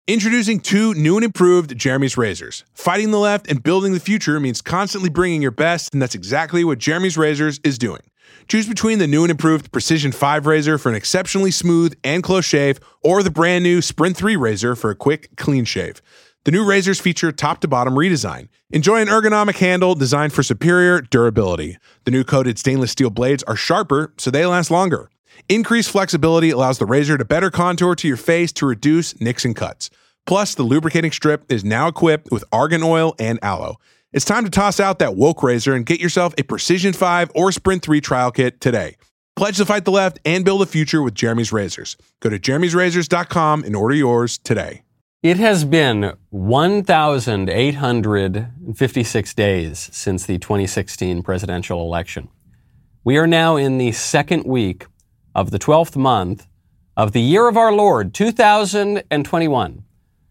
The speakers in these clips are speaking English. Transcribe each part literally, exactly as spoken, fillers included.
Introducing two new and improved Jeremy's razors. Fighting the left and building the future means constantly bringing your best, and that's exactly what Jeremy's Razors is doing. Choose between the new and improved Precision five razor for an exceptionally smooth and close shave, or the brand new Sprint three razor for a quick, clean shave. The new razors feature top-to-bottom redesign. Enjoy an ergonomic handle designed for superior durability. The new coated stainless steel blades are sharper, so they last longer. Increased flexibility allows the razor to better contour to your face to reduce nicks and cuts. Plus, the lubricating strip is now equipped with argan oil and aloe. It's time to toss out that woke razor and get yourself a Precision five or Sprint three trial kit today. Pledge to fight the left and build a future with Jeremy's Razors. Go to jeremy's razors dot com and order yours today. It has been one thousand eight hundred fifty-six days since the twenty sixteen presidential election. We are now in the second week of the twelfth month of the year of our Lord, two thousand twenty-one.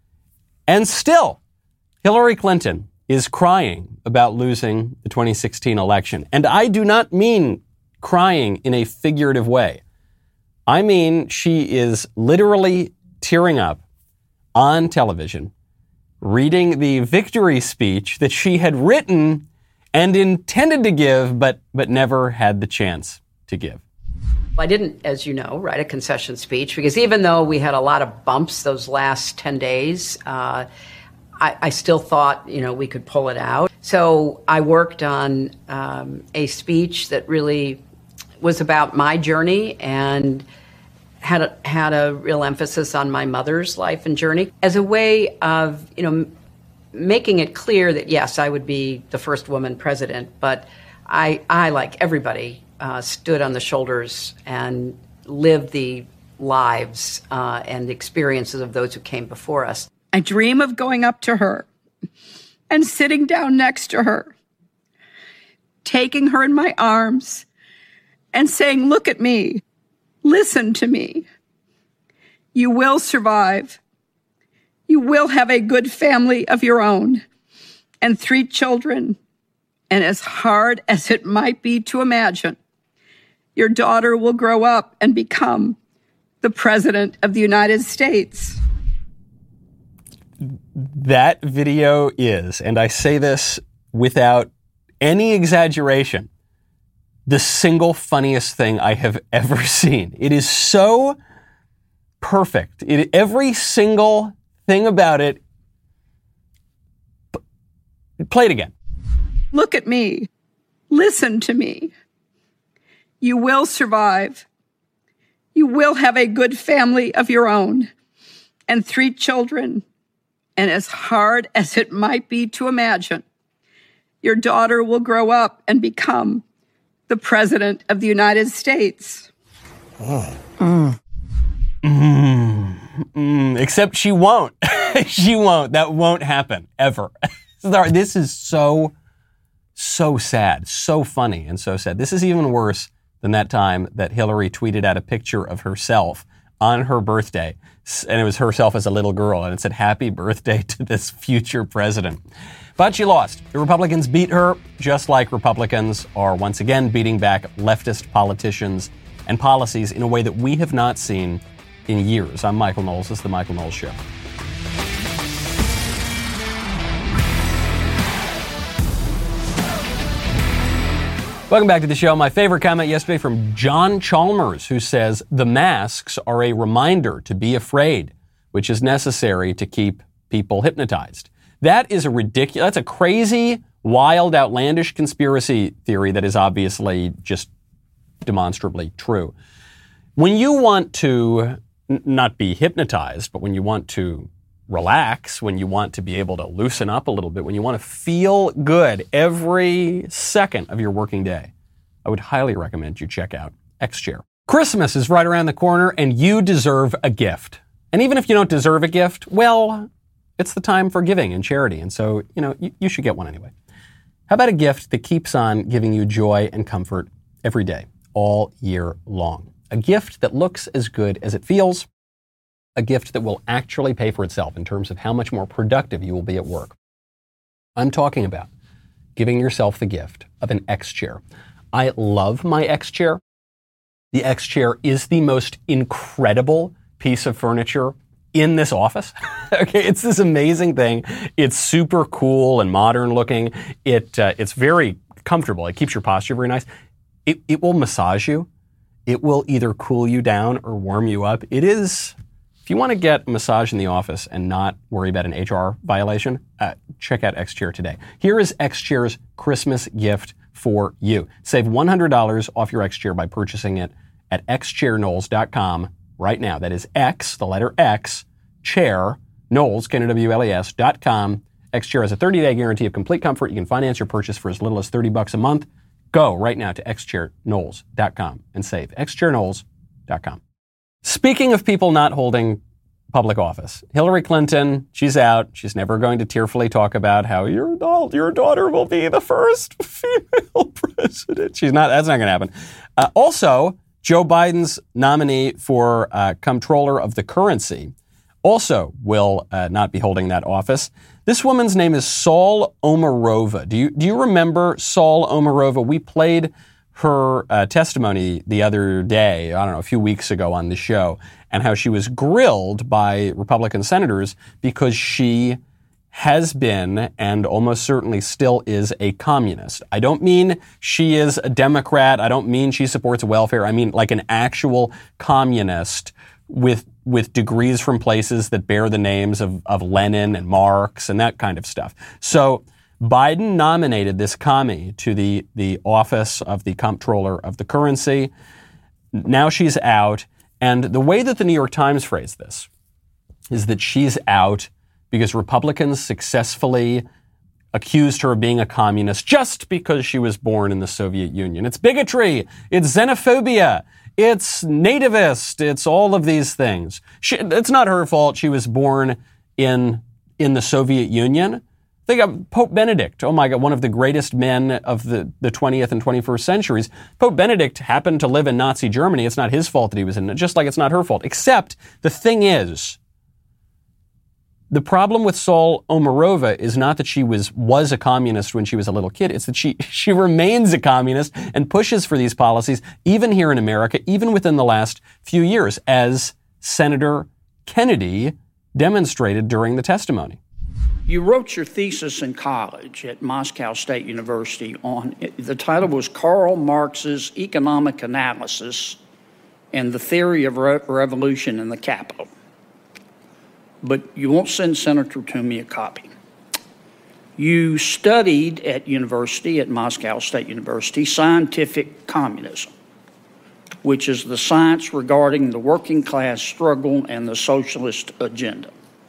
And still, Hillary Clinton is crying about losing the twenty sixteen election. And I do not mean crying in a figurative way. I mean she is literally tearing up on television, reading the victory speech that she had written and intended to give, but but never had the chance to give. I didn't, as you know, write a concession speech because even though we had a lot of bumps those last ten days, uh, I, I still thought, you know, we could pull it out. So I worked on um, a speech that really was about my journey and had a, had a real emphasis on my mother's life and journey as a way of, you know, m- making it clear that, yes, I would be the first woman president, but I, I like everybody, uh, stood on the shoulders and lived the lives uh, and experiences of those who came before us. I dream of going up to her and sitting down next to her, taking her in my arms and saying, look at me. Listen to me. You will survive. You will have a good family of your own and three children. And as hard as it might be to imagine, your daughter will grow up and become the President of the United States. That video is, and I say this without any exaggeration, the single funniest thing I have ever seen. It is so perfect. It, every single thing about it. Play it again. Look at me. Listen to me. You will survive. You will have a good family of your own and three children. And as hard as it might be to imagine, your daughter will grow up and become the President of the United States. Oh. Mm. Mm. Mm. Except she won't. She won't. That won't happen, ever. This is so, so sad, so funny and so sad. This is even worse than that time that Hillary tweeted out a picture of herself on her birthday, and it was herself as a little girl, and it said, happy birthday to this future president. But she lost. The Republicans beat her, just like Republicans are once again beating back leftist politicians and policies in a way that we have not seen in years. I'm Michael Knowles. This is The Michael Knowles Show. Welcome back to the show. My favorite comment yesterday from John Chalmers, who says, the masks are a reminder to be afraid, which is necessary to keep people hypnotized. That is a ridiculous, that's a crazy, wild, outlandish conspiracy theory that is obviously just demonstrably true. When you want to n- not be hypnotized, but when you want to relax, when you want to be able to loosen up a little bit, when you want to feel good every second of your working day, I would highly recommend you check out X-Chair. Christmas is right around the corner and you deserve a gift. And even if you don't deserve a gift, well, it's the time for giving and charity. And so, you know, you, you should get one anyway. How about a gift that keeps on giving you joy and comfort every day, all year long? A gift that looks as good as it feels. A gift that will actually pay for itself in terms of how much more productive you will be at work. I'm talking about giving yourself the gift of an X-Chair. I love my X-Chair. The X-Chair is the most incredible piece of furniture in this office. Okay, it's this amazing thing. It's super cool and modern looking. It uh, it's very comfortable. It keeps your posture very nice. It it will massage you. It will either cool you down or warm you up. It is, if you want to get a massage in the office and not worry about an H R violation, uh, check out X-Chair today. Here is X-Chair's Christmas gift for you. Save one hundred dollars off your X-Chair by purchasing it at x chair knowles dot com right now. That is X, the letter X, chair, Knowles, K N O W L E S, dot com. X-Chair has a thirty-day guarantee of complete comfort. You can finance your purchase for as little as thirty bucks a month. Go right now to x chair knowles dot com and save. x chair knowles dot com. Speaking of people not holding public office, Hillary Clinton, she's out. She's never going to tearfully talk about how your, your daughter will be the first female president. She's not, that's not going to happen. Uh, also, Joe Biden's nominee for uh, comptroller of the currency also will uh, not be holding that office. This woman's name is Saule Omarova. Do you do you remember Saule Omarova? We played her uh, testimony the other day, I don't know, a few weeks ago on the show, and how she was grilled by Republican senators because she has been and almost certainly still is a communist. I don't mean she is a Democrat. I don't mean she supports welfare. I mean like an actual communist with with degrees from places that bear the names of, of Lenin and Marx and that kind of stuff. So Biden nominated this commie to the, the office of the comptroller of the currency. Now she's out. And the way that the New York Times phrased this is that she's out because Republicans successfully accused her of being a communist just because she was born in the Soviet Union. It's bigotry. It's xenophobia. It's nativist. It's all of these things. She, it's not her fault. She was born in in the Soviet Union. Think of Pope Benedict. Oh my God, one of the greatest men of the, the twentieth and twenty-first centuries. Pope Benedict happened to live in Nazi Germany. It's not his fault that he was in it, just like it's not her fault. Except the thing is, the problem with Saule Omarova is not that she was was a communist when she was a little kid. It's that she she remains a communist and pushes for these policies, even here in America, even within the last few years, as Senator Kennedy demonstrated during the testimony. You wrote your thesis in college at Moscow State University on, the title was Karl Marx's Economic Analysis and the Theory of Re- Revolution in the Capital. But you won't send Senator Toomey a copy. You studied at university, at Moscow State University, scientific communism, which is the science regarding the working class struggle and the socialist agenda.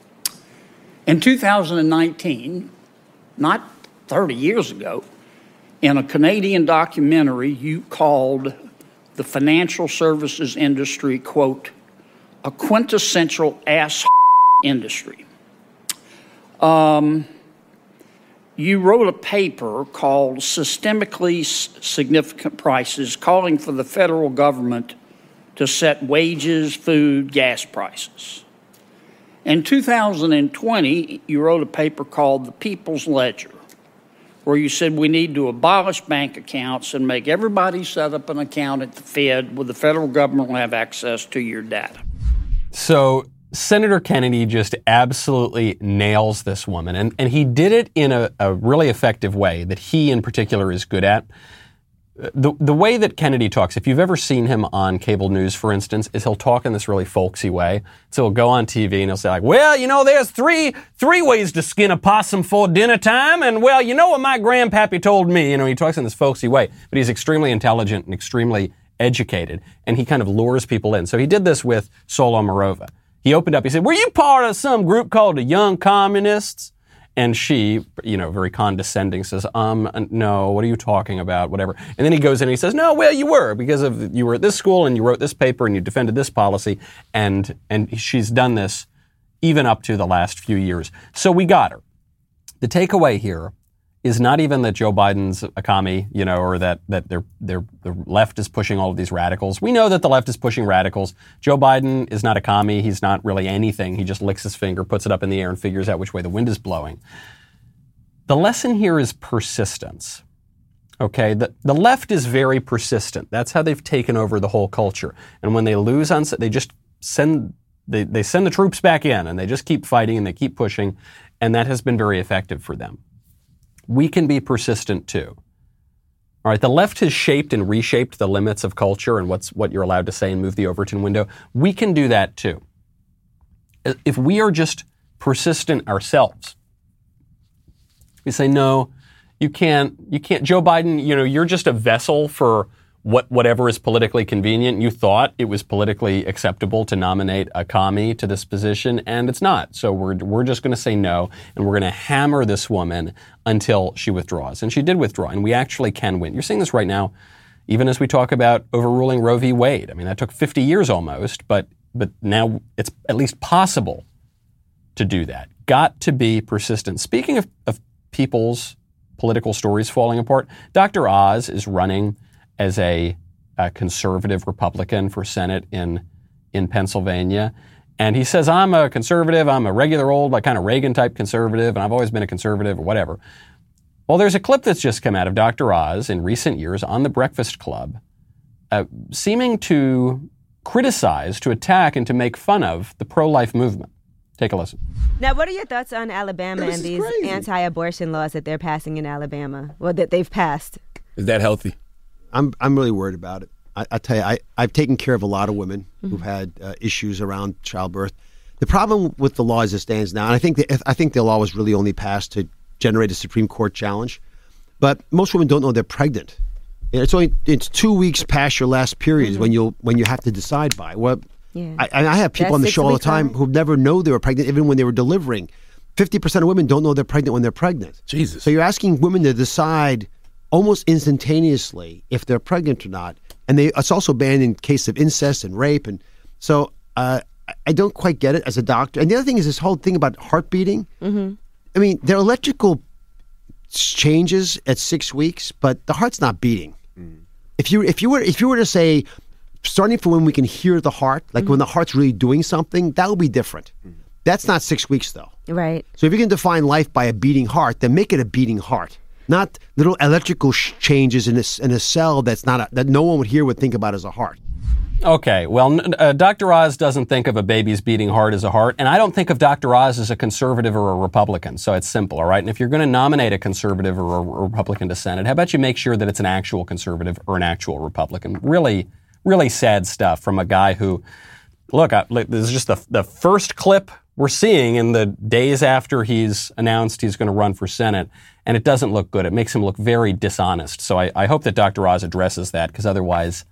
In two thousand nineteen, not thirty years ago, in a Canadian documentary, you called the financial services industry, quote, a quintessential ass industry. Um, you wrote a paper called Systemically Significant Prices, calling for the federal government to set wages, food, gas prices. In two thousand twenty, you wrote a paper called The People's Ledger, where you said we need to abolish bank accounts and make everybody set up an account at the Fed where the federal government will have access to your data. So Senator Kennedy just absolutely nails this woman, and, and he did it in a, a really effective way that he in particular is good at. The the way that Kennedy talks, if you've ever seen him on cable news, for instance, is he'll talk in this really folksy way. So he'll go on T V and he'll say like, well, you know, there's three three ways to skin a possum for dinner time, and well, you know what my grandpappy told me. You know, he talks in this folksy way, but he's extremely intelligent and extremely educated, and he kind of lures people in. So he did this with Saule Omarova. He opened up, he said, were you part of some group called the Young Communists? And she, you know, very condescending says, um, no, what are you talking about? Whatever. And then he goes in and he says, no, well, you were, because of, you were at this school and you wrote this paper and you defended this policy. And, and she's done this even up to the last few years. So we got her. The takeaway here is not even that Joe Biden's a commie, you know, or that, that they're, they're, the left is pushing all of these radicals. We know that the left is pushing radicals. Joe Biden is not a commie. He's not really anything. He just licks his finger, puts it up in the air, and figures out which way the wind is blowing. The lesson here is persistence. Okay, the, the left is very persistent. That's how they've taken over the whole culture. And when they lose on, they just send they, they send the troops back in, and they just keep fighting, and they keep pushing, and that has been very effective for them. We can be persistent too. All right, the left has shaped and reshaped the limits of culture and what's what you're allowed to say and move the Overton window. We can do that too. If we are just persistent ourselves, we say, no, you can't, you can't, Joe Biden, you know, you're just a vessel for what whatever is politically convenient. You thought it was politically acceptable to nominate a commie to this position, and it's not. So we're we're just going to say no, and we're going to hammer this woman until she withdraws. And she did withdraw, and we actually can win. You're seeing this right now, even as we talk about overruling Roe v. Wade. I mean, that took fifty years almost, but but now it's at least possible to do that. Got to be persistent. Speaking of, of people's political stories falling apart, Doctor Oz is running as a, a conservative Republican for Senate in in Pennsylvania. And he says, I'm a conservative, I'm a regular old, like kind of Reagan-type conservative, and I've always been a conservative or whatever. Well, there's a clip that's just come out of Doctor Oz in recent years on The Breakfast Club, uh, seeming to criticize, to attack, and to make fun of the pro-life movement. Take a listen. Now, what are your thoughts on Alabama and these crazy. anti-abortion laws that they're passing in Alabama, or that they've passed? Is that healthy? I'm I'm really worried about it. I, I tell you, I, I've taken care of a lot of women mm-hmm. who've had uh, issues around childbirth. The problem with the law as it stands now, and I think the, I think the law was really only passed to generate a Supreme Court challenge, but most women don't know they're pregnant. It's only it's two weeks past your last period mm-hmm. when you when you have to decide by. Well, yeah. I, I have people That's on the show all the time who never know they were pregnant, even when they were delivering. Fifty percent of women don't know they're pregnant when they're pregnant. Jesus! So you're asking women to decide almost instantaneously if they're pregnant or not. And they, it's also banned in case of incest and rape. And so uh, I don't quite get it as a doctor. And the other thing is this whole thing about heart beating. Mm-hmm. I mean, there are electrical changes at six weeks, but the heart's not beating. Mm. If you if you were if you were to say, starting from when we can hear the heart, like mm-hmm. when the heart's really doing something, that would be different. Mm. That's not six weeks, though. Right. So if you can define life by a beating heart, then make it a beating heart. Not little electrical sh- changes in a, in a cell that's not a, that no one would here would think about as a heart. Okay, well, uh, Doctor Oz doesn't think of a baby's beating heart as a heart, and I don't think of Doctor Oz as a conservative or a Republican, so it's simple, all right? And if you're going to nominate a conservative or a Republican to Senate, how about you make sure that it's an actual conservative or an actual Republican? Really, really sad stuff from a guy who, look, I, this is just the, the first clip we're seeing in the days after he's announced he's going to run for Senate, and it doesn't look good. It makes him look very dishonest. So I, I hope that Doctor Oz addresses that, because otherwise,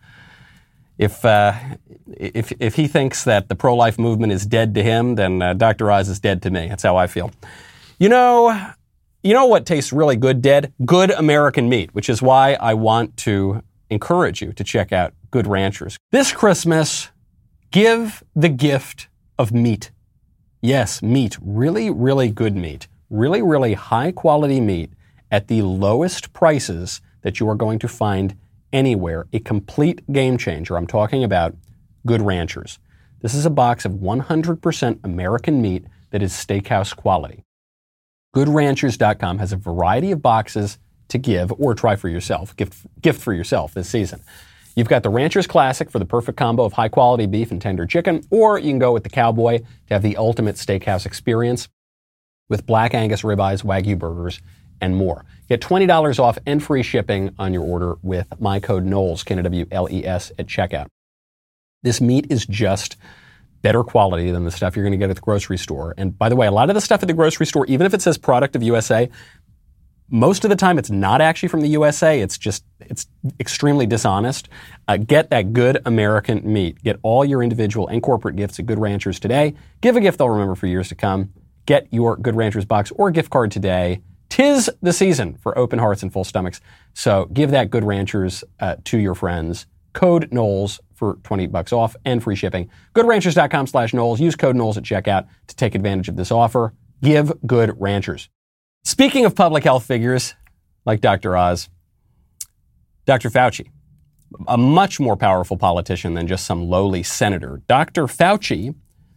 if uh, if if he thinks that the pro-life movement is dead to him, then uh, Doctor Oz is dead to me. That's how I feel. You know, you know what tastes really good dead? Good American meat, which is why I want to encourage you to check out Good Ranchers. This Christmas, give the gift of meat. Yes, meat. Really, really good meat. Really, really high-quality meat at the lowest prices that you are going to find anywhere. A complete game changer. I'm talking about Good Ranchers. This is a box of one hundred percent American meat that is steakhouse quality. good ranchers dot com has a variety of boxes to give or try for yourself, gift, gift for yourself this season. You've got the Ranchers Classic for the perfect combo of high-quality beef and tender chicken, or you can go with the Cowboy to have the ultimate steakhouse experience with Black Angus ribeyes, Wagyu burgers, and more. Get twenty dollars off and free shipping on your order with my code Knowles, K N W L E S, at checkout. This meat is just better quality than the stuff you're going to get at the grocery store. And by the way, a lot of the stuff at the grocery store, even if it says product of U S A, most of the time it's not actually from the U S A. It's just, it's extremely dishonest. Uh, get that good American meat. Get all your individual and corporate gifts at Good Ranchers today. Give a gift they'll remember for years to come. Get your Good Ranchers box or gift card today. 'Tis the season for open hearts and full stomachs. So give that Good Ranchers uh, to your friends. Code Knowles for twenty bucks off and free shipping. good ranchers dot com slash Knowles. Use code Knowles at checkout to take advantage of this offer. Give Good Ranchers. Speaking of public health figures like Doctor Oz, Doctor Fauci, a much more powerful politician than just some lowly senator. Doctor Fauci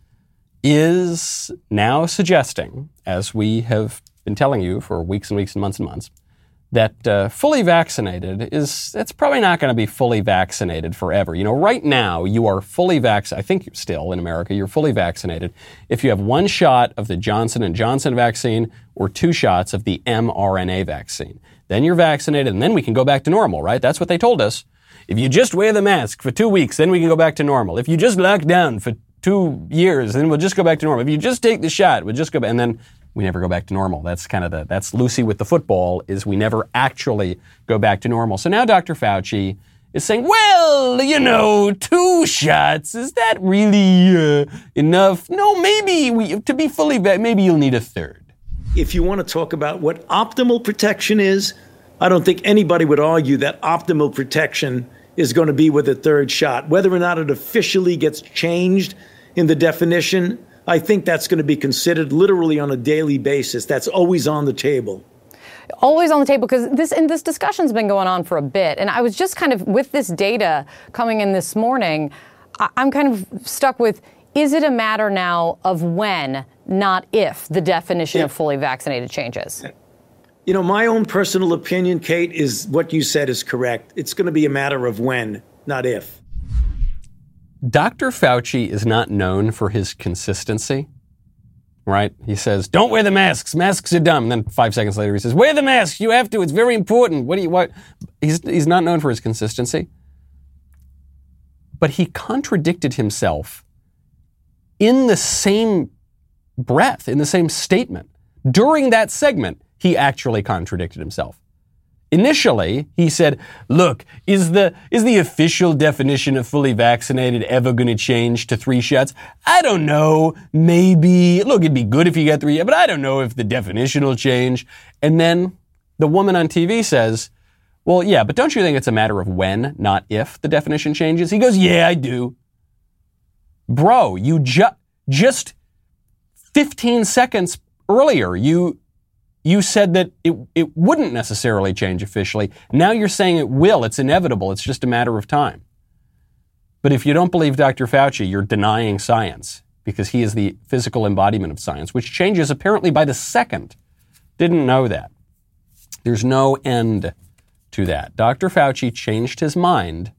is now suggesting, as we have been telling you for weeks and weeks and months and months, that uh, fully vaccinated is, it's probably not going to be fully vaccinated forever. You know, right now you are fully vaccinated. I think still in America, you're fully vaccinated if you have one shot of the Johnson and Johnson vaccine or two shots of the mRNA vaccine. Then you're vaccinated and then we can go back to normal, right? That's what they told us. If you just wear the mask for two weeks, then we can go back to normal. If you just lock down for two years, then we'll just go back to normal. If you just take the shot, we'll just go back. And then we never go back to normal. That's kind of the, that's Lucy with the football, is we never actually go back to normal. So now Doctor Fauci is saying, well, you know, two shots, is that really uh, enough? No, maybe we, to be fully, maybe you'll need a third. If you want to talk about what optimal protection is, I don't think anybody would argue that optimal protection is going to be with a third shot. Whether or not it officially gets changed in the definition, I think that's going to be considered literally on a daily basis. That's always on the table. Always on the table, because this and this discussion's been going on for a bit. And I was just kind of, with this data coming in this morning, I, I'm kind of stuck with, is it a matter now of when, not if, the definition yeah. of fully vaccinated changes? You know, my own personal opinion, Kate, is what you said is correct. It's going to be a matter of when, not if. Doctor Fauci is not known for his consistency, right? He says, don't wear the masks. Masks are dumb. And then five seconds later, he says, wear the masks. You have to. It's very important. What do you, what? He's, he's not known for his consistency. But he contradicted himself in the same breath, in the same statement. During that segment, he actually contradicted himself. Initially, he said, look, is the is the official definition of fully vaccinated ever going to change to three shots? I don't know. Maybe. Look, it'd be good if you got three, but I don't know if the definition will change. And then the woman on T V says, well, yeah, but don't you think it's a matter of when, not if, the definition changes? He goes, yeah, I do. Bro, you ju- just fifteen seconds earlier, you... You said that it it wouldn't necessarily change officially. Now you're saying it will. It's inevitable. It's just a matter of time. But if you don't believe Doctor Fauci, you're denying science, because he is the physical embodiment of science, which changes apparently by the second. Didn't know that. There's no end to that. Doctor Fauci changed his mind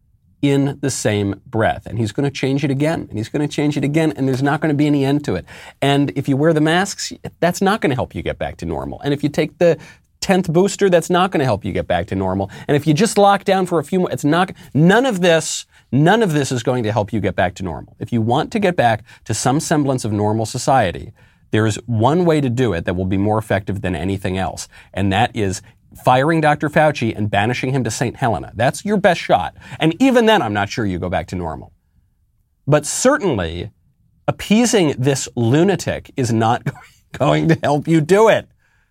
in the same breath. And he's going to change it again. And he's going to change it again. And there's not going to be any end to it. And if you wear the masks, that's not going to help you get back to normal. And if you take the tenth booster, that's not going to help you get back to normal. And if you just lock down for a few more, it's not, none of this, none of this is going to help you get back to normal. If you want to get back to some semblance of normal society, there is one way to do it that will be more effective than anything else. And that is firing Doctor Fauci and banishing him to Saint Helena. That's your best shot. And even then, I'm not sure you go back to normal. But certainly, appeasing this lunatic is not going to help you do it.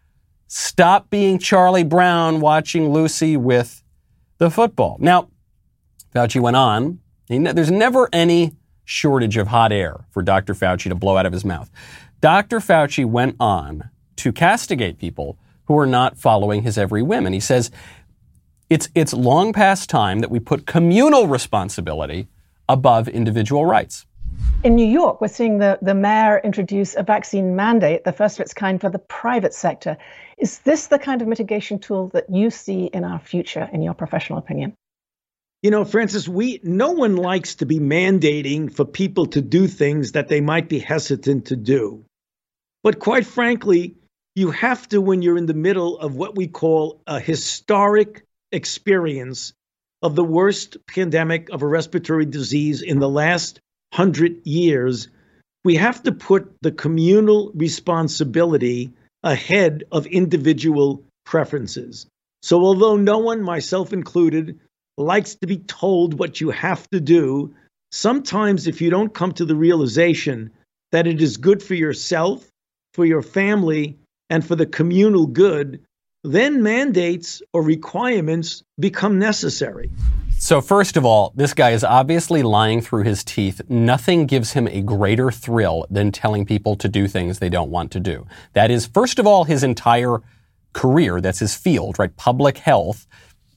Stop being Charlie Brown watching Lucy with the football. Now, Fauci went on. He, there's never any shortage of hot air for Doctor Fauci to blow out of his mouth. Doctor Fauci went on to castigate people who are not following his every whim. And he says, it's, it's long past time that we put communal responsibility above individual rights. In New York, we're seeing the, the mayor introduce a vaccine mandate, the first of its kind for the private sector. Is this the kind of mitigation tool that you see in our future, in your professional opinion? You know, Francis, we no one likes to be mandating for people to do things that they might be hesitant to do. But quite frankly, you have to when you're in the middle of what we call a historic experience of the worst pandemic of a respiratory disease in the last hundred years. We have to put the communal responsibility ahead of individual preferences. So although no one, myself included, likes to be told what you have to do, sometimes if you don't come to the realization that it is good for yourself, for your family, and for the communal good, then mandates or requirements become necessary. So first of all, this guy is obviously lying through his teeth. Nothing gives him a greater thrill than telling people to do things they don't want to do. That is, first of all, his entire career. That's his field, right? Public health.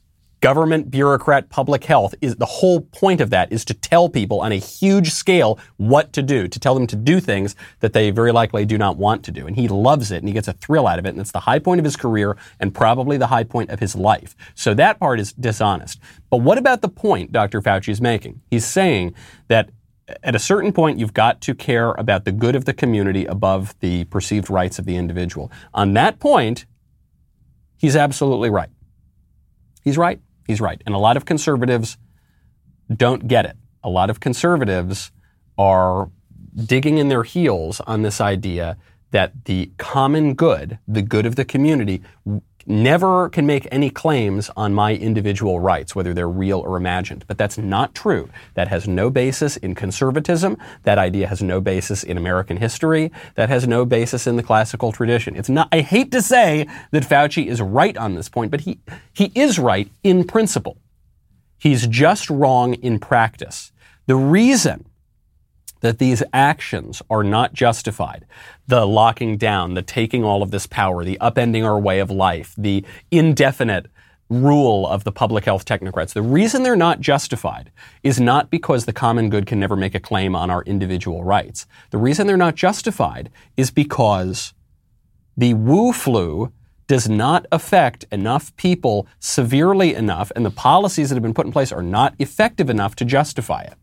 government, bureaucrat, public health, is the whole point of that is to tell people on a huge scale what to do, to tell them to do things that they very likely do not want to do. And he loves it, and he gets a thrill out of it, and it's the high point of his career and probably the high point of his life. So that part is dishonest. But what about the point Doctor Fauci is making? He's saying that at a certain point, you've got to care about the good of the community above the perceived rights of the individual. On that point, he's absolutely right. He's right. He's right. And a lot of conservatives don't get it. A lot of conservatives are digging in their heels on this idea that the common good, the good of the community, never can make any claims on my individual rights, whether they're real or imagined. But that's not true. That has no basis in conservatism. That idea has no basis in American history. That has no basis in the classical tradition. It's not, I hate to say that Fauci is right on this point, but he, he is right in principle. He's just wrong in practice. The reason that these actions are not justified, the locking down, the taking all of this power, the upending our way of life, the indefinite rule of the public health technocrats, the reason they're not justified is not because the common good can never make a claim on our individual rights. The reason they're not justified is because the Wu flu does not affect enough people severely enough, and the policies that have been put in place are not effective enough to justify it.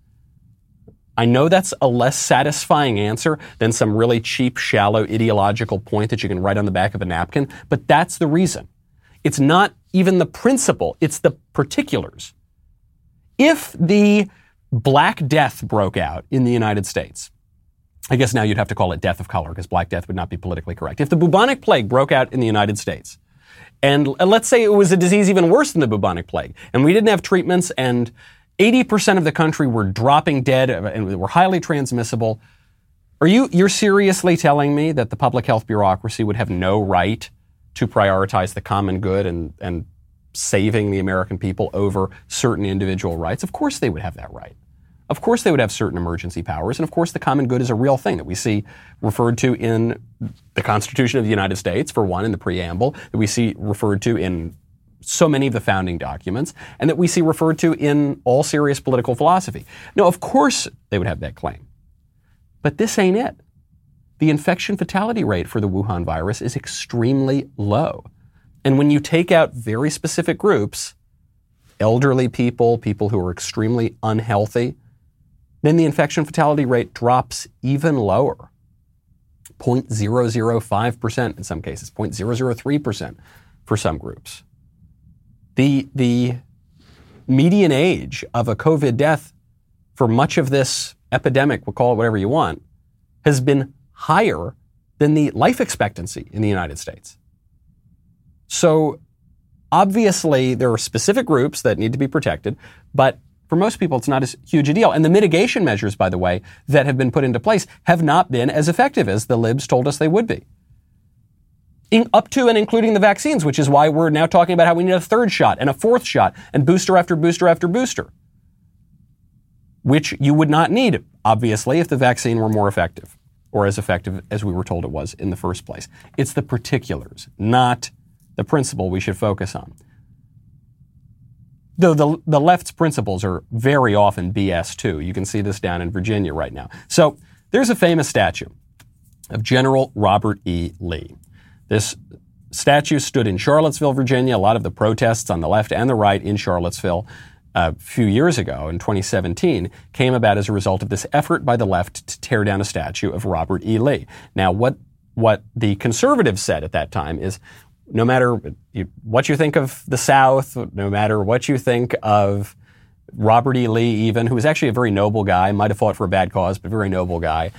I know that's a less satisfying answer than some really cheap, shallow, ideological point that you can write on the back of a napkin, but that's the reason. It's not even the principle, it's the particulars. If the Black Death broke out in the United States, I guess now you'd have to call it death of color because Black Death would not be politically correct. If the bubonic plague broke out in the United States, and let's say it was a disease even worse than the bubonic plague, and we didn't have treatments, and eighty percent of the country were dropping dead and were highly transmissible. Are you, you're seriously telling me that the public health bureaucracy would have no right to prioritize the common good and, and saving the American people over certain individual rights? Of course they would have that right. Of course they would have certain emergency powers. And of course the common good is a real thing that we see referred to in the Constitution of the United States, for one, in the preamble, that we see referred to in so many of the founding documents, and that we see referred to in all serious political philosophy. No, of course they would have that claim. But this ain't it. The infection fatality rate for the Wuhan virus is extremely low. And when you take out very specific groups, elderly people, people who are extremely unhealthy, then the infection fatality rate drops even lower. zero point zero zero five percent in some cases, zero point zero zero three percent for some groups. The, the median age of a COVID death for much of this epidemic, we'll call it whatever you want, has been higher than the life expectancy in the United States. So obviously there are specific groups that need to be protected, but for most people it's not as huge a deal. And the mitigation measures, by the way, that have been put into place have not been as effective as the libs told us they would be. In, up to and including the vaccines, which is why we're now talking about how we need a third shot and a fourth shot and booster after booster after booster, which you would not need, obviously, if the vaccine were more effective or as effective as we were told it was in the first place. It's the particulars, not the principle we should focus on. Though the, the left's principles are very often B S too. You can see this down in Virginia right now. So there's a famous statue of General Robert E. Lee. This statue stood in Charlottesville, Virginia. A lot of the protests on the left and the right in Charlottesville a few years ago, in twenty seventeen, came about as a result of this effort by the left to tear down a statue of Robert E. Lee. Now, what what the conservatives said at that time is, no matter what you think of the South, no matter what you think of Robert E. Lee even, who was actually a very noble guy, might have fought for a bad cause, but a very noble guy,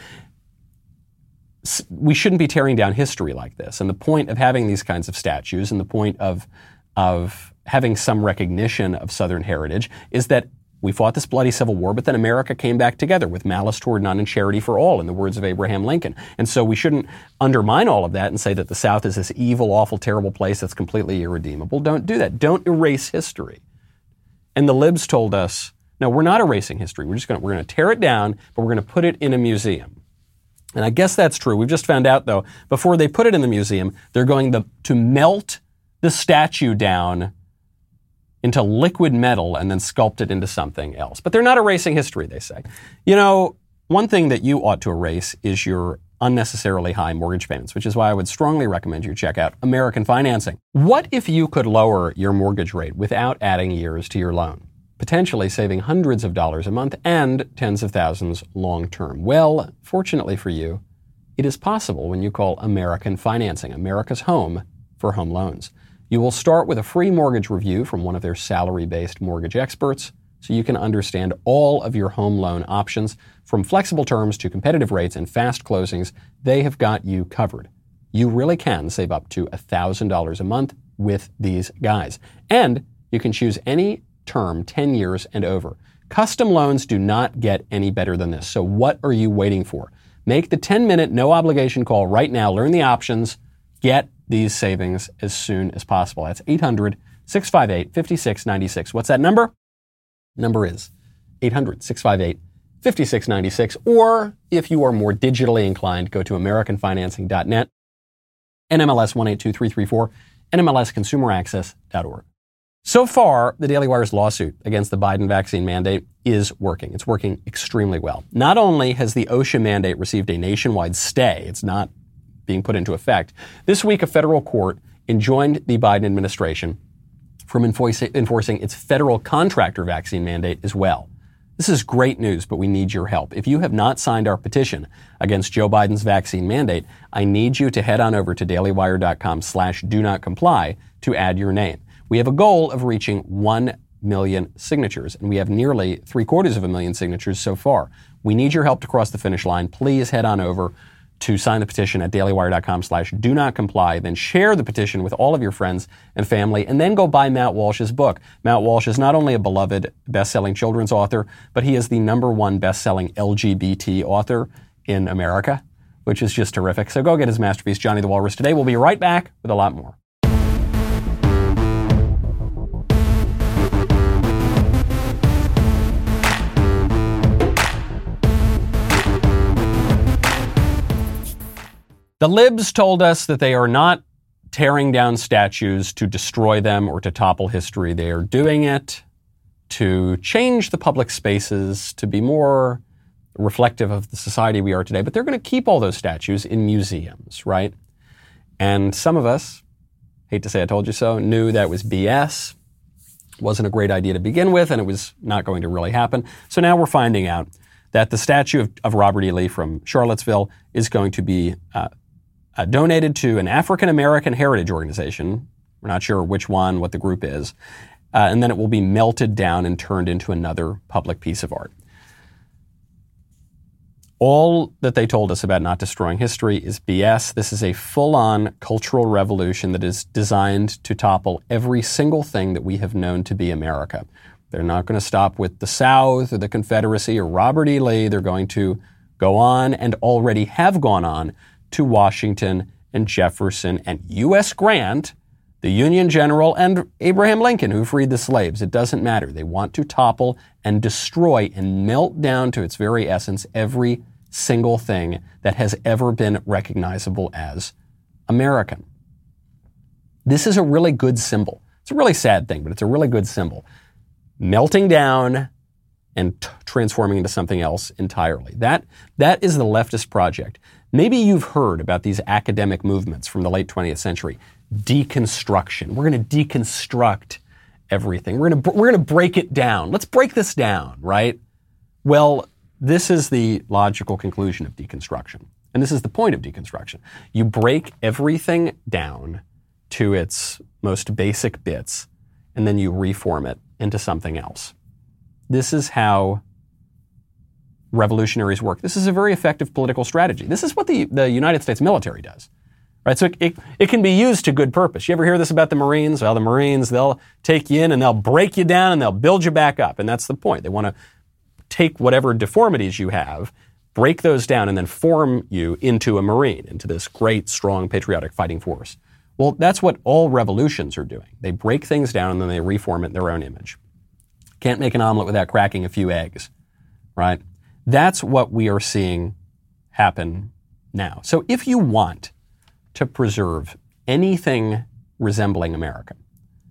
we shouldn't be tearing down history like this. And the point of having these kinds of statues and the point of, of having some recognition of Southern heritage is that we fought this bloody Civil War, but then America came back together with malice toward none and charity for all, in the words of Abraham Lincoln. And so we shouldn't undermine all of that and say that the South is this evil, awful, terrible place that's completely irredeemable. Don't do that. Don't erase history. And the libs told us, no, we're not erasing history. We're just going to, we're going to tear it down, but we're going to put it in a museum. And I guess that's true. We've just found out, though, before they put it in the museum, they're going to, to melt the statue down into liquid metal and then sculpt it into something else. But they're not erasing history, they say. You know, one thing that you ought to erase is your unnecessarily high mortgage payments, which is why I would strongly recommend you check out American Financing. What if you could lower your mortgage rate without adding years to your loan, potentially saving hundreds of dollars a month and tens of thousands long term? Well, fortunately for you, it is possible when you call American Financing, America's home for home loans. You will start with a free mortgage review from one of their salary-based mortgage experts so you can understand all of your home loan options. From flexible terms to competitive rates and fast closings, they have got you covered. You really can save up to one thousand dollars a month with these guys. And you can choose any term, ten years and over. Custom loans do not get any better than this. So what are you waiting for? Make the ten-minute no-obligation call right now. Learn the options. Get these savings as soon as possible. That's eight hundred, six five eight, five six nine six. What's that number? Number is eight hundred, six five eight, five six nine six. Or if you are more digitally inclined, go to american financing dot net, N M L S one eight two three three four, N M L S consumer access dot org. So far, the Daily Wire's lawsuit against the Biden vaccine mandate is working. It's working extremely well. Not only has the OSHA mandate received a nationwide stay, it's not being put into effect. This week, a federal court enjoined the Biden administration from enforcing, enforcing its federal contractor vaccine mandate as well. This is great news, but we need your help. If you have not signed our petition against Joe Biden's vaccine mandate, I need you to head on over to dailywire.com slash do not comply to add your name. We have a goal of reaching one million signatures, and we have nearly three quarters of a million signatures so far. We need your help to cross the finish line. Please head on over to sign the petition at dailywire.com slash do not comply. Then share the petition with all of your friends and family, and then go buy Matt Walsh's book. Matt Walsh is not only a beloved best-selling children's author, but he is the number one best-selling L G B T author in America, which is just terrific. So go get his masterpiece, Johnny the Walrus, today. We'll be right back with a lot more. The libs told us that they are not tearing down statues to destroy them or to topple history. They are doing it to change the public spaces to be more reflective of the society we are today. But they're going to keep all those statues in museums, right? And some of us, hate to say I told you so, knew that was B S. Wasn't a great idea to begin with, and it was not going to really happen. So now we're finding out that the statue of, of Robert E. Lee from Charlottesville is going to be uh, Uh, donated to an African-American heritage organization. We're not sure which one, what the group is. Uh, and then it will be melted down and turned into another public piece of art. All that they told us about not destroying history is B S. This is a full-on cultural revolution that is designed to topple every single thing that we have known to be America. They're not going to stop with the South or the Confederacy or Robert E. Lee. They're going to go on and already have gone on to Washington and Jefferson and U S Grant, the Union General, and Abraham Lincoln, who freed the slaves. It doesn't matter. They want to topple and destroy and melt down to its very essence every single thing that has ever been recognizable as American. This is a really good symbol. It's a really sad thing, but it's a really good symbol. Melting down and t- transforming into something else entirely. That, that is the leftist project. Maybe you've heard about these academic movements from the late twentieth century. Deconstruction. We're going to deconstruct everything. We're going to we're going to break it down. Let's break this down, right? Well, this is the logical conclusion of deconstruction. And this is the point of deconstruction. You break everything down to its most basic bits, and then you reform it into something else. This is how revolutionaries work. This is a very effective political strategy. This is what the, the United States military does, right? So it, it, it can be used to good purpose. You ever hear this about the Marines? Well, the Marines, they'll take you in and they'll break you down and they'll build you back up. And that's the point. They want to take whatever deformities you have, break those down, and then form you into a Marine, into this great, strong, patriotic fighting force. Well, that's what all revolutions are doing. They break things down and then they reform it in their own image. Can't make an omelet without cracking a few eggs, right? That's what we are seeing happen now. So if you want to preserve anything resembling America,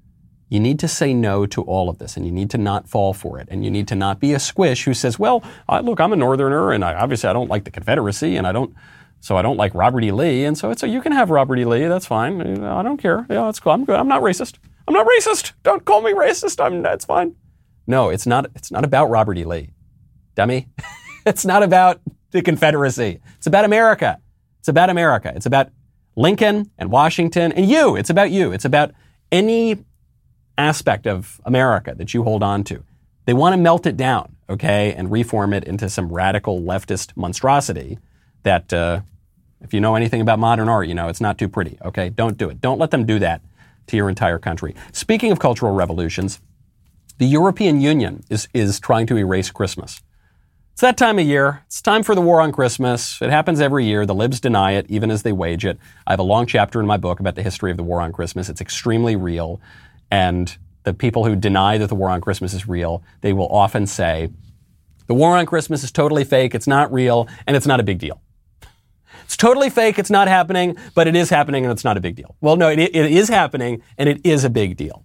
You need to say no to all of this, and you need to not fall for it, and you need to not be a squish who says, well, I, look, I'm a Northerner, and I, obviously I don't like the Confederacy, and I don't, so I don't like Robert E. Lee, and so it's a, you can have Robert E. Lee, that's fine. I don't care. Yeah, that's cool. I'm good. I'm not racist. I'm not racist. Don't call me racist. I'm, that's fine. No, it's not, it's not about Robert E. Lee, dummy. It's not about the Confederacy. It's about America. It's about America. It's about Lincoln and Washington and you. It's about you. It's about any aspect of America that you hold on to. They want to melt it down, okay, and reform it into some radical leftist monstrosity that, uh, if you know anything about modern art, you know it's not too pretty, okay? Don't do it. Don't let them do that to your entire country. Speaking of cultural revolutions, the European Union is, is trying to erase Christmas. It's that time of year. It's time for the war on Christmas. It happens every year. The libs deny it, even as they wage it. I have a long chapter in my book about the history of the war on Christmas. It's extremely real. And the people who deny that the war on Christmas is real, they will often say, the war on Christmas is totally fake, it's not real, and it's not a big deal. It's totally fake, it's not happening, but it is happening and it's not a big deal. Well, no, it, it is happening and it is a big deal.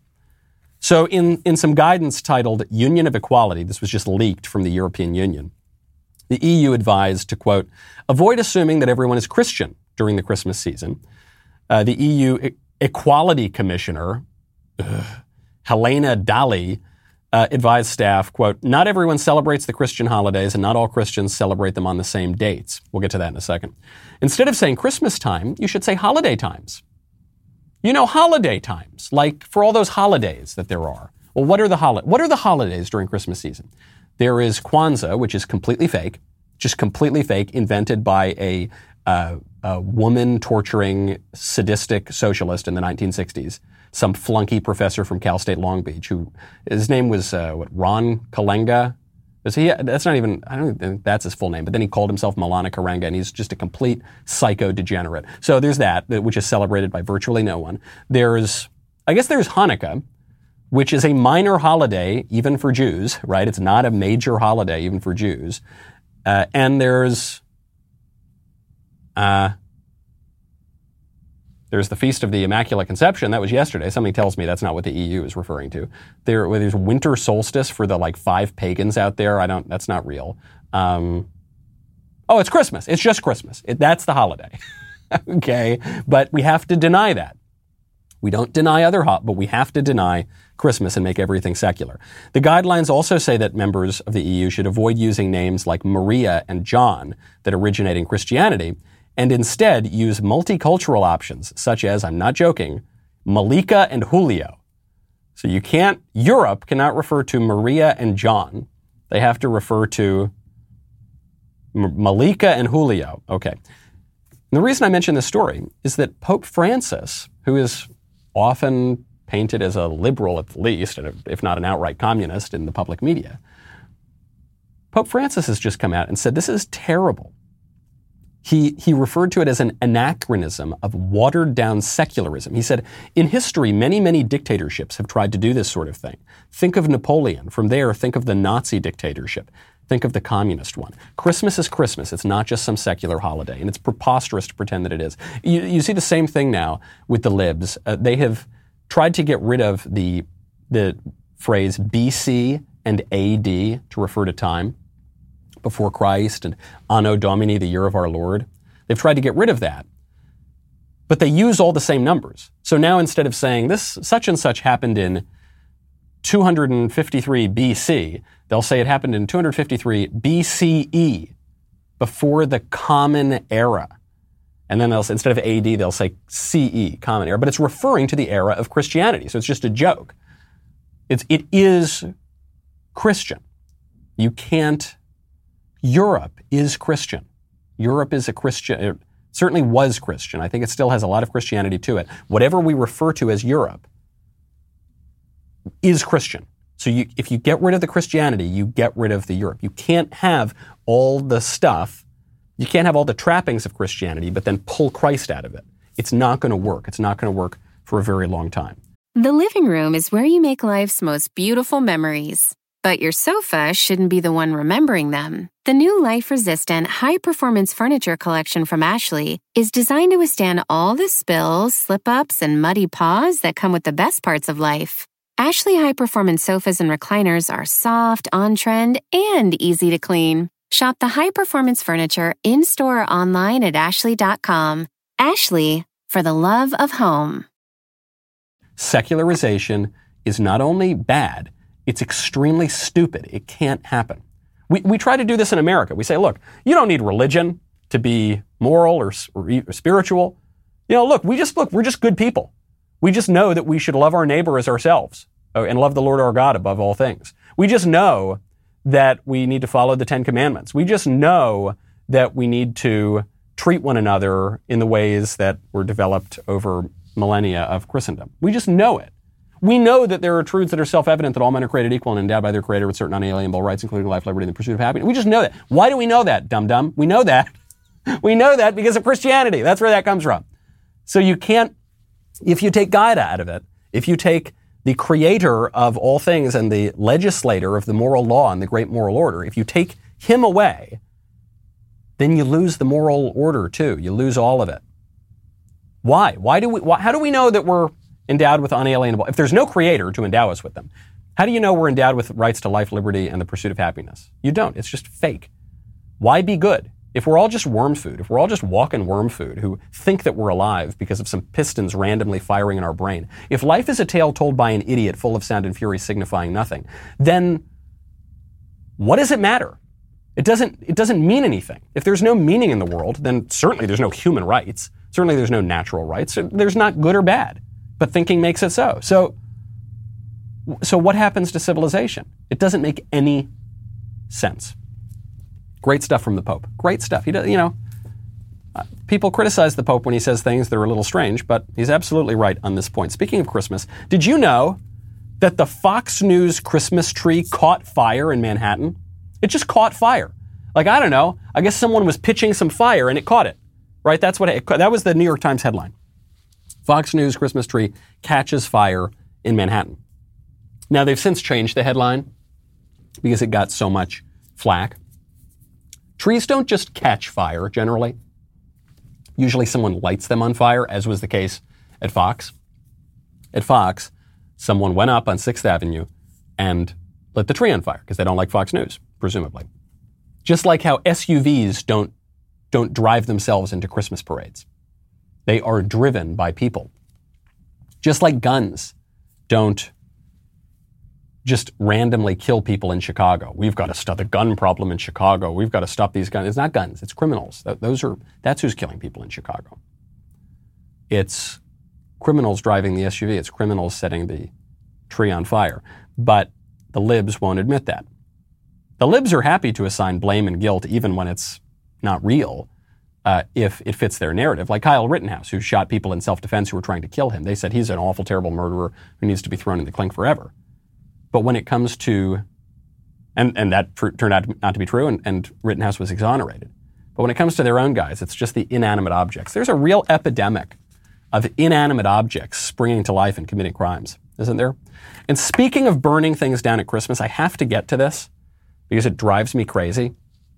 So in, in some guidance titled Union of Equality, this was just leaked from the European Union, the E U advised to, quote, avoid assuming that everyone is Christian during the Christmas season. Uh, the E U e- Equality Commissioner, ugh, Helena Dalli, uh, advised staff, quote, not everyone celebrates the Christian holidays and not all Christians celebrate them on the same dates. We'll get to that in a second. Instead of saying Christmas time, you should say holiday times. You know, holiday times, like for all those holidays that there are. Well, what are the hol- what are the holidays during Christmas season? There is Kwanzaa, which is completely fake, just completely fake, invented by a, uh, a woman torturing sadistic socialist in the nineteen sixties. Some flunky professor from Cal State Long Beach who, his name was, uh, what, Ron Kalenga? Was he, that's not even, I don't think that's his full name, but then he called himself Maulana Karenga, and he's just a complete psycho degenerate. So there's that, which is celebrated by virtually no one. There's, I guess there's Hanukkah, which is a minor holiday, even for Jews, right? It's not a major holiday, even for Jews. Uh, and there's, uh, There's the Feast of the Immaculate Conception. That was yesterday. Something tells me that's not what the E U is referring to. There, well, there's winter solstice for the like five pagans out there. I don't. That's not real. Um, oh, it's Christmas. It's just Christmas. It, that's the holiday. Okay, but we have to deny that. We don't deny other hot, but we have to deny Christmas and make everything secular. The guidelines also say that members of the E U should avoid using names like Maria and John that originate in Christianity, and instead use multicultural options, such as, I'm not joking, Malika and Julio. So you can't, Europe cannot refer to Maria and John. They have to refer to M- Malika and Julio. Okay. And the reason I mention this story is that Pope Francis, who is often painted as a liberal at the least, and if not an outright communist in the public media, Pope Francis has just come out and said this is terrible. He, he referred to it as an anachronism of watered-down secularism. He said, in history, many, many dictatorships have tried to do this sort of thing. Think of Napoleon. From there, think of the Nazi dictatorship. Think of the communist one. Christmas is Christmas. It's not just some secular holiday, and it's preposterous to pretend that it is. You, you see the same thing now with the libs. Uh, they have tried to get rid of the, the phrase B C and A D to refer to time. Before Christ and Anno Domini, the year of our Lord. They've tried to get rid of that, but they use all the same numbers. So now instead of saying this such and such happened in two hundred fifty-three B C, they'll say it happened in two hundred fifty-three B C E, before the Common Era. And then they'll say, instead of A D, they'll say C E, Common Era, but it's referring to the era of Christianity. So it's just a joke. It's, it is Christian. You can't Europe is Christian. Europe is a Christian, it certainly was Christian. I think it still has a lot of Christianity to it. Whatever we refer to as Europe is Christian. So you, if you get rid of the Christianity, you get rid of the Europe. You can't have all the stuff, you can't have all the trappings of Christianity, but then pull Christ out of it. It's not going to work. It's not going to work for a very long time. The living room is where you make life's most beautiful memories. But your sofa shouldn't be the one remembering them. The new life-resistant, high-performance furniture collection from Ashley is designed to withstand all the spills, slip-ups, and muddy paws that come with the best parts of life. Ashley high-performance sofas and recliners are soft, on-trend, and easy to clean. Shop the high-performance furniture in-store or online at ashley dot com. Ashley, for the love of home. Secularization is not only bad, it's extremely stupid. It can't happen. We, we try to do this in America. We say, look, you don't need religion to be moral or, or, or spiritual. You know, look, we just, look, we're just good people. We just know that we should love our neighbor as ourselves and love the Lord our God above all things. We just know that we need to follow the Ten Commandments. We just know that we need to treat one another in the ways that were developed over millennia of Christendom. We just know it. We know that there are truths that are self-evident, that all men are created equal and endowed by their Creator with certain unalienable rights, including life, liberty, and the pursuit of happiness. We just know that. Why do we know that, dum-dum? We know that. We know that because of Christianity. That's where that comes from. So you can't, if you take God out of it, if you take the creator of all things and the legislator of the moral law and the great moral order, if you take him away, then you lose the moral order too. You lose all of it. Why? Why do we, why, how do we know that we're endowed with unalienable, if there's no creator to endow us with them, how do you know we're endowed with rights to life, liberty, and the pursuit of happiness? You don't. It's just fake. Why be good? If we're all just worm food, if we're all just walking worm food who think that we're alive because of some pistons randomly firing in our brain, if life is a tale told by an idiot full of sound and fury signifying nothing, then what does it matter? It doesn't, it doesn't mean anything. If there's no meaning in the world, then certainly there's no human rights. Certainly there's no natural rights. There's not good or bad, but thinking makes it so. So, so what happens to civilization? It doesn't make any sense. Great stuff from the Pope. Great stuff. He does, you know, uh, people criticize the Pope when he says things that are a little strange, but he's absolutely right on this point. Speaking of Christmas, did you know that the Fox News Christmas tree caught fire in Manhattan? It just caught fire. Like, I don't know. I guess someone was pitching some fire and it caught it. Right? That's what it, that was the New York Times headline. Fox News Christmas tree catches fire in Manhattan. Now, they've since changed the headline because it got so much flack. Trees don't just catch fire, generally. Usually someone lights them on fire, as was the case at Fox. At Fox, someone went up on sixth Avenue and lit the tree on fire because they don't like Fox News, presumably. Just like how S U Vs don't, don't drive themselves into Christmas parades. They are driven by people. Just like guns don't just randomly kill people in Chicago. We've got to stop the gun problem in Chicago. We've got to stop these guns. It's not guns. It's criminals. Those are, that's who's killing people in Chicago. It's criminals driving the S U V. It's criminals setting the tree on fire. But the libs won't admit that. The libs are happy to assign blame and guilt even when it's not real, uh, if it fits their narrative. Like Kyle Rittenhouse, who shot people in self-defense who were trying to kill him. They said he's an awful, terrible murderer who needs to be thrown in the clink forever. But when it comes to, and, and that pr- turned out not to be true, and, and Rittenhouse was exonerated. But when it comes to their own guys, it's just the inanimate objects. There's a real epidemic of inanimate objects springing to life and committing crimes, isn't there? And speaking of burning things down at Christmas, I have to get to this because it drives me crazy.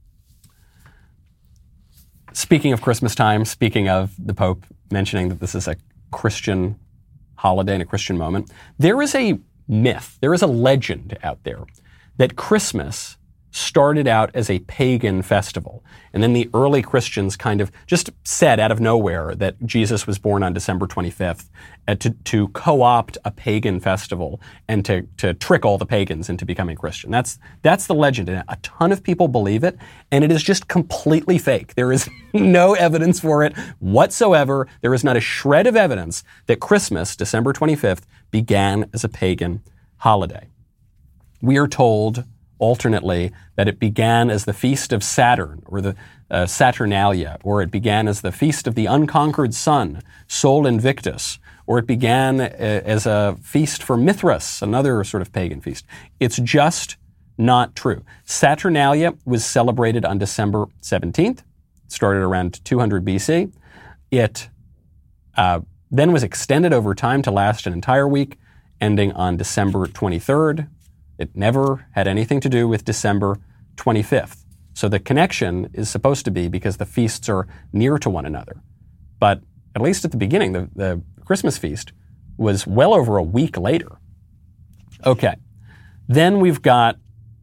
Speaking of Christmas time, speaking of the Pope mentioning that this is a Christian holiday and a Christian moment, there is a myth, there is a legend out there that Christmas started out as a pagan festival. And then the early Christians kind of just said out of nowhere that Jesus was born on December twenty-fifth uh, to, to co-opt a pagan festival and to, to trick all the pagans into becoming Christian. That's, that's the legend. And a ton of people believe it. And it is just completely fake. There is no evidence for it whatsoever. There is not a shred of evidence that Christmas, December twenty-fifth, began as a pagan holiday. We are told alternately that it began as the Feast of Saturn, or the uh, Saturnalia, or it began as the Feast of the Unconquered Sun, Sol Invictus, or it began uh, as a feast for Mithras, another sort of pagan feast. It's just not true. Saturnalia was celebrated on December seventeenth. It started around two hundred B C. It uh, then was extended over time to last an entire week, ending on December twenty-third. It never had anything to do with December twenty-fifth. So the connection is supposed to be because the feasts are near to one another. But at least at the beginning, the, the Christmas feast was well over a week later. Okay. Then we've got,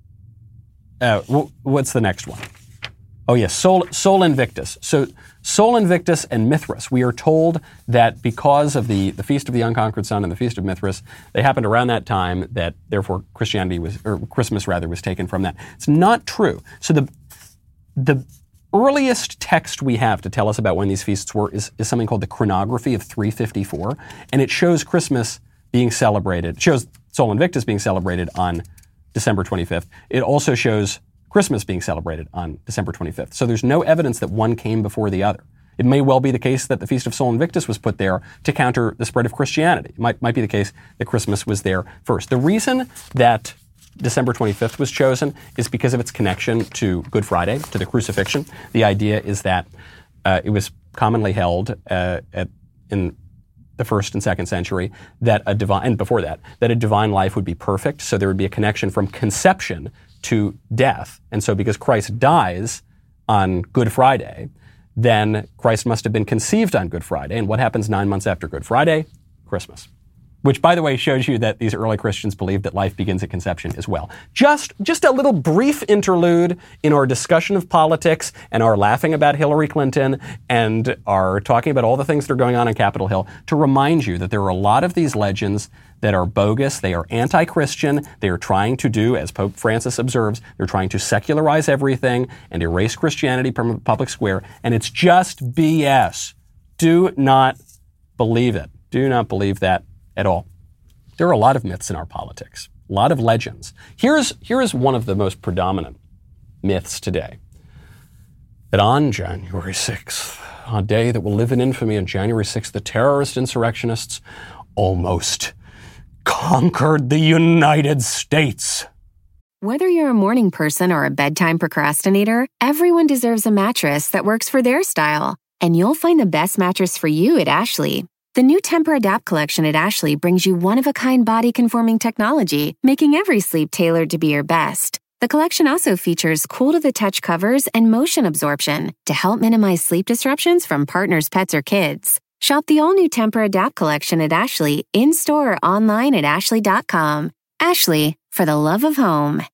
uh, what's the next one? Oh, yes, Sol, Sol Invictus. So Sol Invictus and Mithras. We are told that because of the, the Feast of the Unconquered Sun and the Feast of Mithras, they happened around that time, that therefore Christianity was, or Christmas rather, was taken from that. It's not true. So the the earliest text we have to tell us about when these feasts were is, is something called the Chronography of three fifty-four, and it shows Christmas being celebrated, shows Sol Invictus being celebrated on December twenty-fifth. It also shows Christmas being celebrated on December twenty-fifth. So there's no evidence that one came before the other. It may well be the case that the Feast of Sol Invictus was put there to counter the spread of Christianity. It might, might be the case that Christmas was there first. The reason that December twenty-fifth was chosen is because of its connection to Good Friday, to the crucifixion. The idea is that uh, it was commonly held uh, at, in the first and second century that a divine, and before that, that a divine life would be perfect. So there would be a connection from conception to death. And so because Christ dies on Good Friday, then Christ must have been conceived on Good Friday. And what happens nine months after Good Friday? Christmas. Which, by the way, shows you that these early Christians believed that life begins at conception as well. Just, just a little brief interlude in our discussion of politics and our laughing about Hillary Clinton and our talking about all the things that are going on on Capitol Hill to remind you that there are a lot of these legends that are bogus. They are anti-Christian. They are trying to do, as Pope Francis observes, they're trying to secularize everything and erase Christianity from the public square. And it's just B S. Do not believe it. Do not believe that at all. There are a lot of myths in our politics, a lot of legends. Here's, here is one of the most predominant myths today. That on January sixth, a day that will live in infamy, on January sixth, the terrorist insurrectionists almost conquered the United States. Whether you're a morning person or a bedtime procrastinator, everyone deserves a mattress that works for their style. And you'll find the best mattress for you at Ashley. The new Tempur-Adapt collection at Ashley brings you one-of-a-kind body-conforming technology, making every sleep tailored to be your best. The collection also features cool-to-the-touch covers and motion absorption to help minimize sleep disruptions from partners, pets, or kids. Shop the all-new Tempur-Adapt collection at Ashley, in-store or online at ashley dot com. Ashley, for the love of home.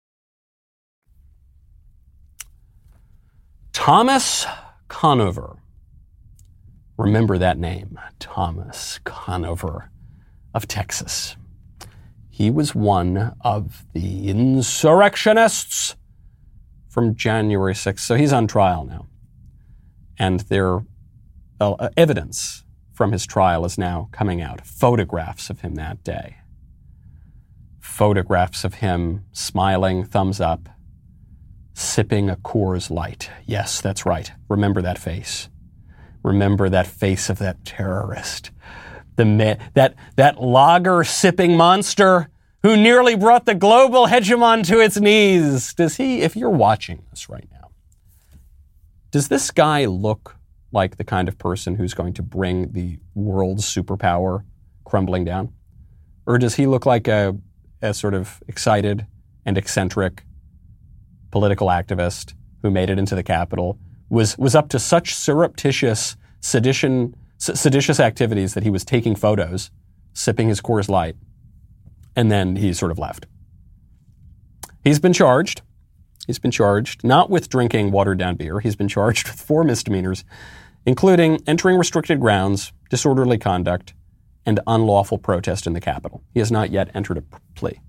Thomas Conover. Remember that name, Thomas Conover of Texas. He was one of the insurrectionists from January sixth. So he's on trial now. And there, uh, evidence from his trial is now coming out. Photographs of him that day. Photographs of him smiling, thumbs up, sipping a Coors Light. Yes, that's right. Remember that face. Remember that face of that terrorist, the ma- that that lager-sipping monster who nearly brought the global hegemon to its knees. Does he, if you're watching this right now, does this guy look like the kind of person who's going to bring the world's superpower crumbling down? Or does he look like a, a sort of excited and eccentric political activist who made it into the Capitol, was was up to such surreptitious sedition, seditious activities that he was taking photos, sipping his Coors Light, and then he sort of left. He's been charged. He's been charged not with drinking watered-down beer. He's been charged with four misdemeanors, including entering restricted grounds, disorderly conduct, and unlawful protest in the Capitol. He has not yet entered a plea.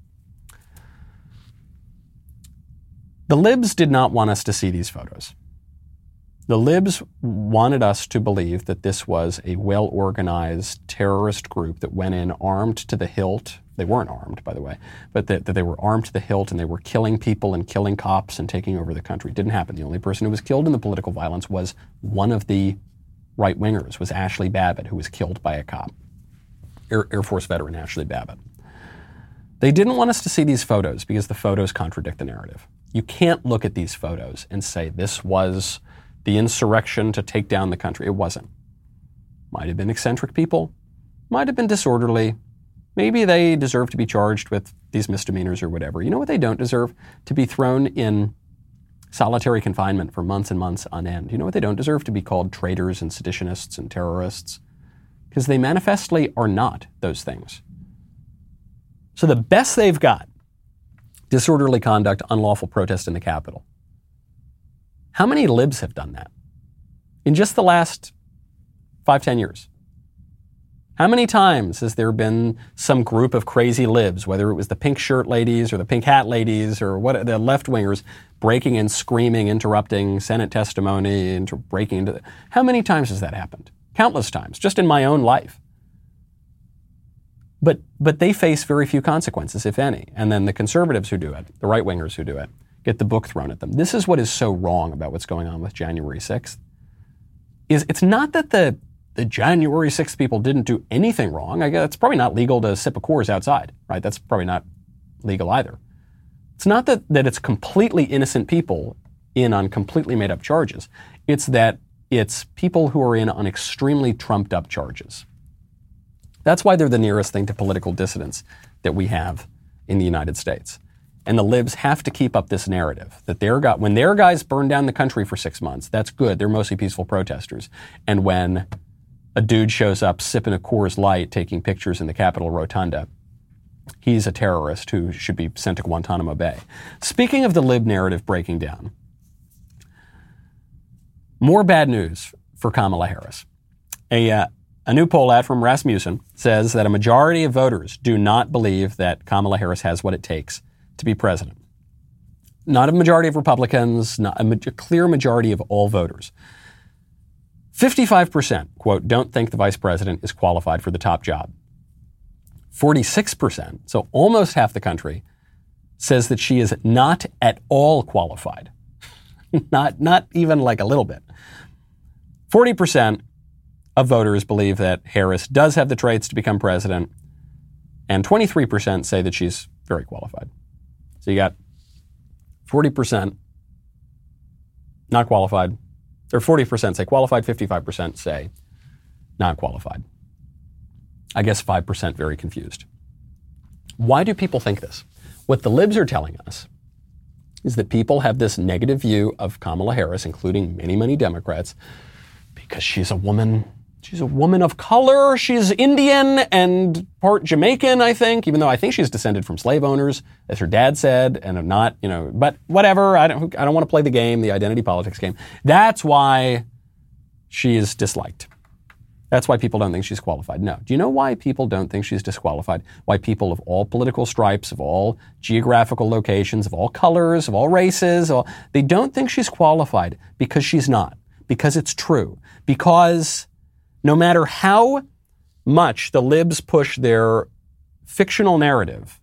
The libs did not want us to see these photos. The libs wanted us to believe that this was a well-organized terrorist group that went in armed to the hilt. They weren't armed, by the way, but that, that they were armed to the hilt and they were killing people and killing cops and taking over the country. It didn't happen. The only person who was killed in the political violence was one of the right-wingers, was Ashley Babbitt, who was killed by a cop. Air, Air Force veteran Ashley Babbitt. They didn't want us to see these photos because the photos contradict the narrative. You can't look at these photos and say this was the insurrection to take down the country. It wasn't. Might have been eccentric people. Might have been disorderly. Maybe they deserve to be charged with these misdemeanors or whatever. You know what they don't deserve? To be thrown in solitary confinement for months and months on end. You know what they don't deserve? To be called traitors and seditionists and terrorists. Because they manifestly are not those things. So the best they've got, disorderly conduct, unlawful protest in the Capitol. How many libs have done that in just the last five, ten years? How many times has there been some group of crazy libs, whether it was the pink shirt ladies or the pink hat ladies or what, the left-wingers, breaking and screaming, interrupting Senate testimony, inter- breaking into the, how many times has that happened? Countless times, just in my own life. But but they face very few consequences, if any. And then the conservatives who do it, the right-wingers who do it, get the book thrown at them. This is what is so wrong about what's going on with January sixth. Is it's not that the the January sixth people didn't do anything wrong. I guess it's probably not legal to sip a Coors outside, right? That's probably not legal either. It's not that, that it's completely innocent people in on completely made up charges. It's that it's people who are in on extremely trumped up charges. That's why they're the nearest thing to political dissidents that we have in the United States. And the libs have to keep up this narrative that their guy, when their guys burn down the country for six months, that's good. They're mostly peaceful protesters. And when a dude shows up sipping a Coors Light, taking pictures in the Capitol Rotunda, he's a terrorist who should be sent to Guantanamo Bay. Speaking of the lib narrative breaking down, more bad news for Kamala Harris. A, uh, a new poll out from Rasmussen says that a majority of voters do not believe that Kamala Harris has what it takes to be president. Not a majority of Republicans, not a, ma- a clear majority of all voters. fifty-five percent, quote, don't think the vice president is qualified for the top job. forty-six percent, so almost half the country, says that she is not at all qualified. not, not even like a little bit. forty percent of voters believe that Harris does have the traits to become president, and twenty-three percent say that she's very qualified. So you got forty percent not qualified, or forty percent say qualified, fifty-five percent say not qualified. I guess five percent very confused. Why do people think this? What the libs are telling us is that people have this negative view of Kamala Harris, including many, many Democrats, because she's a woman. She's a woman of color. She's Indian and part Jamaican, I think, even though I think she's descended from slave owners, as her dad said, and not, you know, but whatever. I don't, I don't want to play the game, the identity politics game. That's why she is disliked. That's why people don't think she's qualified. No. Do you know why people don't think she's disqualified? Why people of all political stripes, of all geographical locations, of all colors, of all races, all, they don't think she's qualified because she's not. Because it's true. Because no matter how much the libs push their fictional narrative,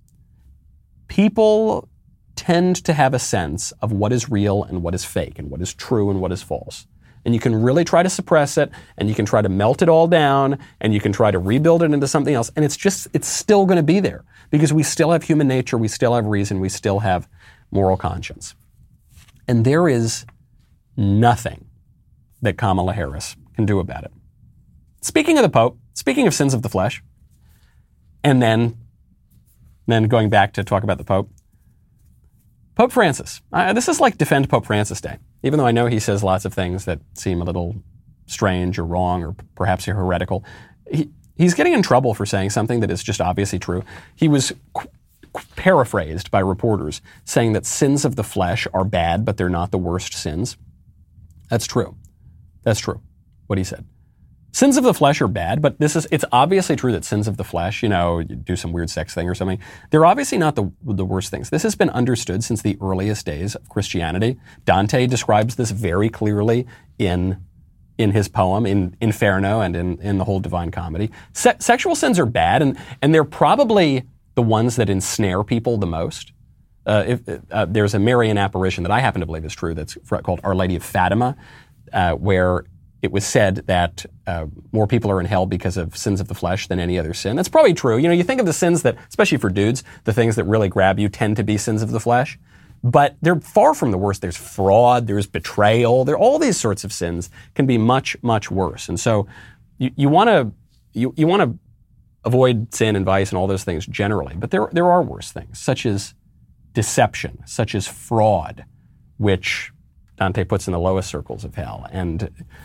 people tend to have a sense of what is real and what is fake and what is true and what is false. And you can really try to suppress it, and you can try to melt it all down, and you can try to rebuild it into something else. And it's just, it's still going to be there because we still have human nature, we still have reason, we still have moral conscience. And there is nothing that Kamala Harris can do about it. Speaking of the Pope, speaking of sins of the flesh, and then, then going back to talk about the Pope, Pope Francis. Uh, this is like Defend Pope Francis Day, even though I know he says lots of things that seem a little strange or wrong or perhaps heretical. He, he's getting in trouble for saying something that is just obviously true. He was qu- qu- paraphrased by reporters saying that sins of the flesh are bad, but they're not the worst sins. That's true. That's true, what he said. Sins of the flesh are bad, but this is, it's obviously true that sins of the flesh, you know, you do some weird sex thing or something, they're obviously not the, the worst things. This has been understood since the earliest days of Christianity. Dante describes this very clearly in, in his poem, in Inferno, and in, in the whole Divine Comedy. Se- sexual sins are bad, and, and they're probably the ones that ensnare people the most. Uh, if, uh, there's a Marian apparition that I happen to believe is true that's called Our Lady of Fatima, uh, where it was said that uh, more people are in hell because of sins of the flesh than any other sin. That's probably true. You know, you think of the sins that, especially for dudes, the things that really grab you tend to be sins of the flesh. But they're far from the worst. There's fraud, there's betrayal, there all these sorts of sins can be much, much worse. And so you, you want to you, you want to avoid sin and vice and all those things generally. But there there are worse things, such as deception, such as fraud, which Dante puts in the lowest circles of hell. And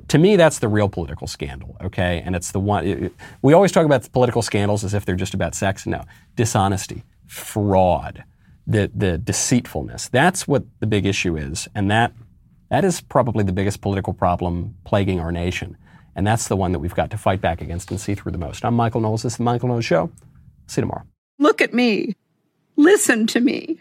to me, that's the real political scandal, okay? And it's the one, it, we always talk about the political scandals as if they're just about sex. No, dishonesty, fraud, the the deceitfulness. That's what the big issue is. And that that is probably the biggest political problem plaguing our nation. And that's the one that we've got to fight back against and see through the most. I'm Michael Knowles. This is the Michael Knowles Show. See you tomorrow. Look at me. Listen to me.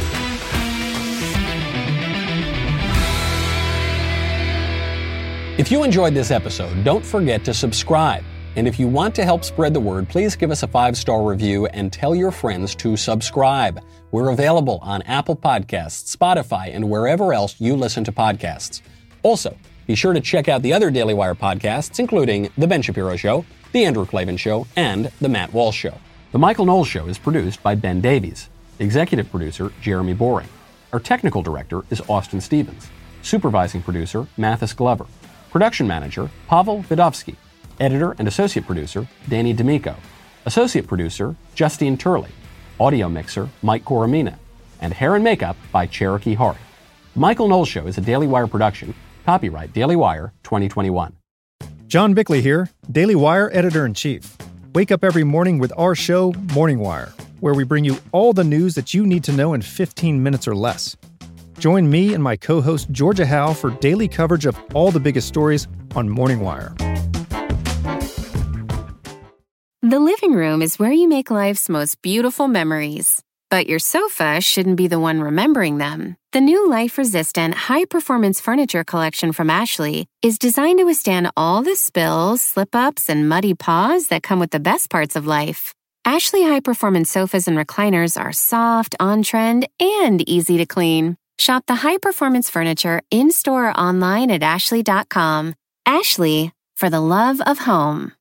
If you enjoyed this episode, don't forget to subscribe. And if you want to help spread the word, please give us a five-star review and tell your friends to subscribe. We're available on Apple Podcasts, Spotify, and wherever else you listen to podcasts. Also, be sure to check out the other Daily Wire podcasts, including The Ben Shapiro Show, The Andrew Klavan Show, and The Matt Walsh Show. The Michael Knowles Show is produced by Ben Davies. Executive producer, Jeremy Boring. Our technical director is Austin Stevens. Supervising producer, Mathis Glover. Production manager, Pavel Vidovsky. Editor and associate producer, Danny D'Amico. Associate producer, Justine Turley. Audio mixer, Mike Coromina. And hair and makeup by Cherokee Hart. The Michael Knowles Show is a Daily Wire production. Copyright Daily Wire twenty twenty-one. John Bickley here, Daily Wire editor-in-chief. Wake up every morning with our show, Morning Wire, where we bring you all the news that you need to know in fifteen minutes or less. Join me and my co-host Georgia Howe for daily coverage of all the biggest stories on Morning Wire. The living room is where you make life's most beautiful memories. But your sofa shouldn't be the one remembering them. The new life-resistant, high-performance furniture collection from Ashley is designed to withstand all the spills, slip-ups, and muddy paws that come with the best parts of life. Ashley high-performance sofas and recliners are soft, on-trend, and easy to clean. Shop the high-performance furniture in-store or online at ashley dot com. Ashley, for the love of home.